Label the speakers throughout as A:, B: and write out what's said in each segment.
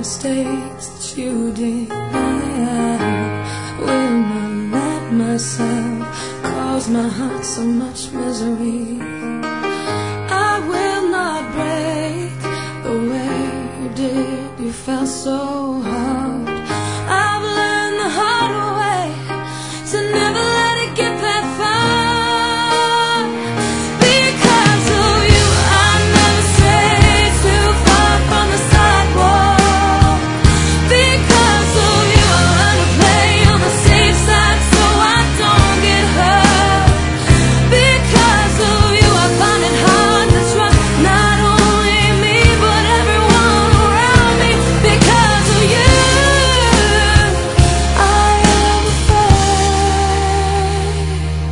A: mistakes that you did. I will not let myself cause my heart so much misery. I will not break the way you did. You felt so hard. I've learned the hard way to never let it get that far. Because of you, I never strayed too far from the sidewalk. Because of you, I learned to play on the safe side so I don't get hurt. Because of you, I find it hard to trust not only me but everyone around me. Because of you, I am afraid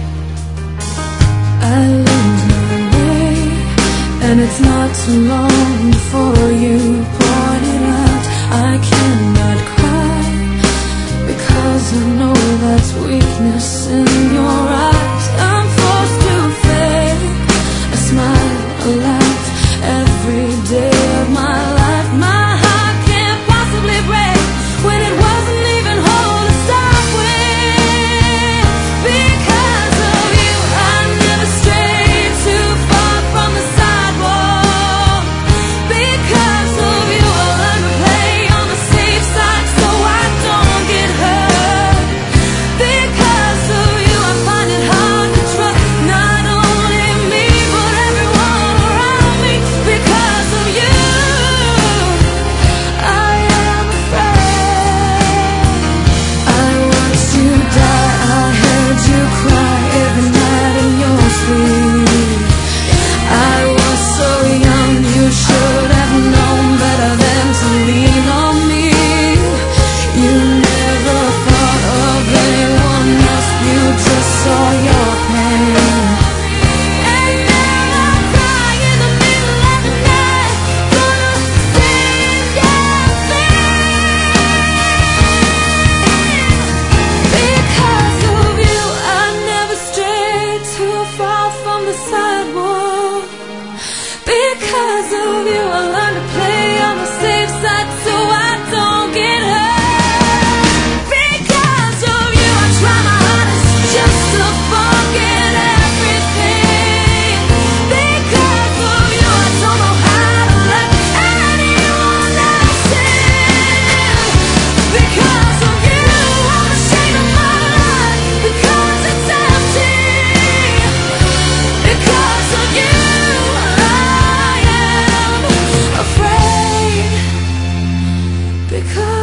A: I lose my way, and it's not too long before you point it out. I cannot cry because I know that's weakness in your eyes. I'm forced to fake a smile, a laugh every day of my life. My heart can't possibly break when it wasn't even whole to start with. Because of you, I never strayed too far from the sidewalk. Because of you, I learned to play on the safe side so I don't get hurt. Because of you, I find it hard to trust not only me but everyone around me. Because of you, I am afraid. I watched you die, I heard you cry every night in your sleep. I was so young, you should have known better than to lean on me. You never thought of anyone else, you just saw your pain. And now I cry in the middle of the night, gonna sing your thing. Because of you, I never strayed too far from the sidewalk. Because of you, I learned to play on the safe side so I don't get hurt. Because of you, I try my hardest just to forget everything. Because of you, I don't know how to let anyone else in. Because of you, I'm ashamed of my life because it's empty. Because of you, I am afraid. Because